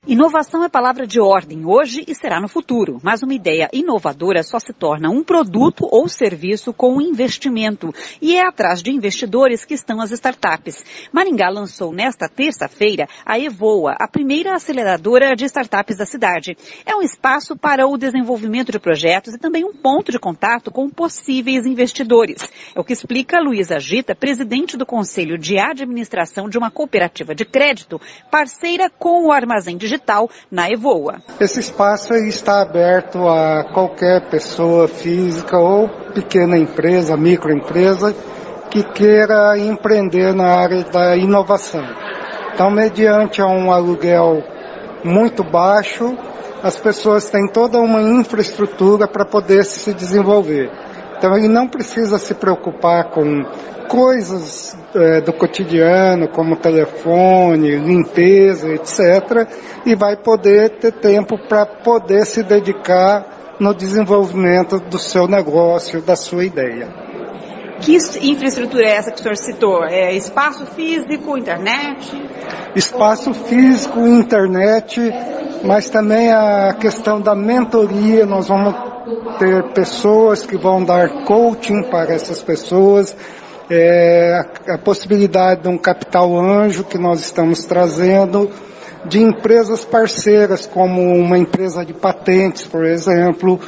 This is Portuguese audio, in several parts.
Inovação é palavra de ordem hoje e será no futuro, mas uma ideia inovadora só se torna um produto ou serviço com investimento. E é atrás de investidores que estão as startups. Maringá lançou nesta terça-feira a Evoa, a primeira aceleradora de startups da cidade. É um espaço para o desenvolvimento de projetos e também um ponto de contato com possíveis investidores. É o que explica Luísa Gita, presidente do Conselho de Administração de uma cooperativa de crédito, parceira com o Armazém Digital na Evoa. Esse espaço está aberto a qualquer pessoa física ou pequena empresa, microempresa, que queira empreender na área da inovação. Então, mediante um aluguel muito baixo, as pessoas têm toda uma infraestrutura para poder se desenvolver. Então, ele não precisa se preocupar com coisas do cotidiano, como telefone, limpeza, etc., e vai poder ter tempo para poder se dedicar no desenvolvimento do seu negócio, da sua ideia. Que infraestrutura é essa que o senhor citou? É espaço físico, internet? Espaço físico, internet, mas também a questão da mentoria. Nós vamos ter pessoas que vão dar coaching para essas pessoas, a possibilidade de um capital anjo que nós estamos trazendo, de empresas parceiras, como uma empresa de patentes, por exemplo,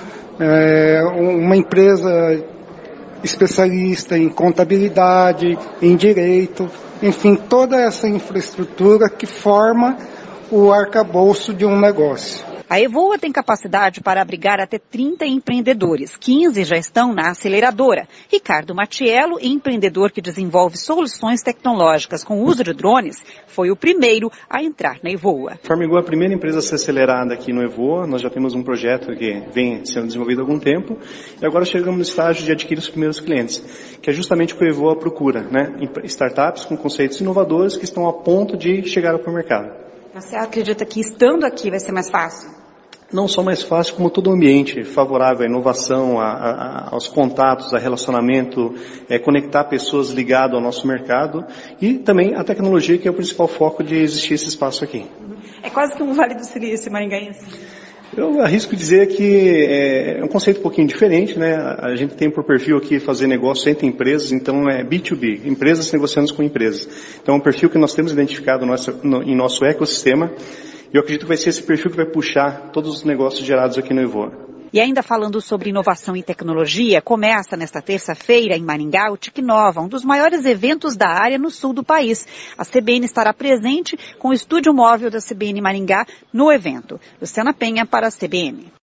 uma empresa especialista em contabilidade, em direito, enfim, toda essa infraestrutura que forma o arcabouço de um negócio. A Evoa tem capacidade para abrigar até 30 empreendedores. 15 já estão na aceleradora. Ricardo Matiello, empreendedor que desenvolve soluções tecnológicas com uso de drones, foi o primeiro a entrar na Evoa. Formigou a primeira empresa a ser acelerada aqui no Evoa. Nós já temos um projeto que vem sendo desenvolvido há algum tempo. E agora chegamos no estágio de adquirir os primeiros clientes, que é justamente o que o Evoa procura, né? Startups com conceitos inovadores que estão a ponto de chegar ao mercado. Você acredita que estando aqui vai ser mais fácil? Não só mais fácil, como todo o ambiente favorável à inovação, aos contatos, a relacionamento, conectar pessoas ligadas ao nosso mercado e também a tecnologia, que é o principal foco de existir esse espaço aqui. É quase que um Vale do Silício maringaense. Eu arrisco dizer que é um conceito um pouquinho diferente, né? A gente tem por perfil aqui fazer negócio entre empresas, então é B2B, empresas negociando com empresas. Então é um perfil que nós temos identificado em nosso ecossistema e eu acredito que vai ser esse perfil que vai puxar todos os negócios gerados aqui no Evoa. E ainda falando sobre inovação e tecnologia, começa nesta terça-feira em Maringá o TecNova, um dos maiores eventos da área no sul do país. A CBN estará presente com o estúdio móvel da CBN Maringá no evento. Luciana Penha para a CBN.